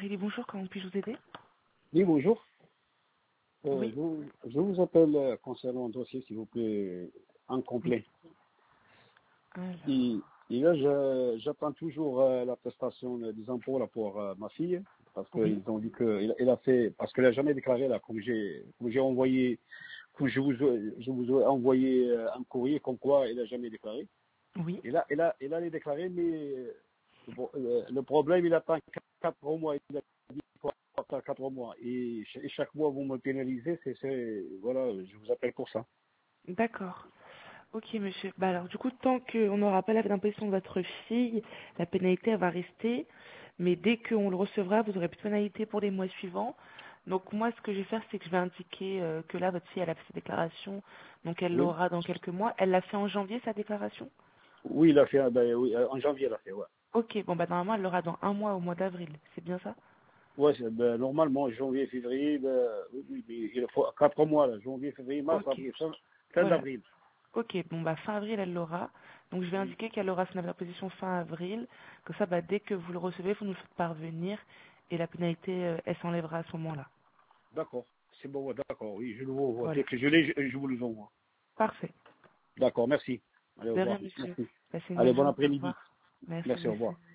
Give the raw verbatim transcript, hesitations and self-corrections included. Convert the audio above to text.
Marie, bonjour, comment puis-je vous aider? Oui, bonjour. Euh, Oui. je, je vous appelle euh, concernant un dossier, s'il vous plaît, Oui. incomplet. Alors, Et, et là, je- j'attends toujours euh, la prestation euh, des impôts là, pour euh, ma fille, parce oui. qu'ils ont dit qu'il il a fait, parce qu'elle n'a jamais déclaré, là, comme j'ai comme j'ai envoyé, comme je vous, ai- je vous ai envoyé euh, un courrier comme quoi il n'a jamais déclaré. Oui. Et là, il a, il a les déclaré, mais euh, bon, euh, le problème, il attend quatre mois. Il a dit qu'il faut attendre quatre mois. Et, ch- et chaque mois, vous me pénalisez. C'est, c'est, voilà, je vous appelle pour ça. D'accord. Ok, monsieur. Bah alors, du coup, tant qu'on n'aura pas la d'imposition de votre fille, la pénalité, elle va rester. Mais dès qu'on le recevra, vous aurez plus de pénalité pour les mois suivants. Donc, moi, ce que je vais faire, c'est que je vais indiquer euh, que là, votre fille, elle a fait sa déclaration. Donc, elle Oui. l'aura dans quelques mois. Elle l'a fait en janvier, sa déclaration? Oui, il a fait, ben, oui, euh, en janvier, il a fait, ouais. Ok, bon, bah normalement, elle l'aura dans un mois, au mois d'avril. C'est bien ça? Ouais, c'est, ben, normalement, janvier, février, ben, oui, oui, mais il faut quatre mois, là, janvier, février, mars, Ok. avril, fin, fin Voilà. d'avril. Ok, bon bah fin avril elle l'aura. Donc je vais Oui. indiquer qu'elle aura son application fin avril. Comme ça, bah, dès que vous le recevez, vous nous le faites parvenir et la pénalité, euh, elle s'enlèvera à ce moment-là. D'accord. C'est bon, ouais, d'accord, oui, je le vois. Voilà. Dès que je l'ai, je, je vous le envoie. Parfait. D'accord, merci. Allez, au De rien, revoir. monsieur. Merci. Passez une Allez, bonne bon journée. Au après-midi. revoir. Merci, Merci, au monsieur. revoir.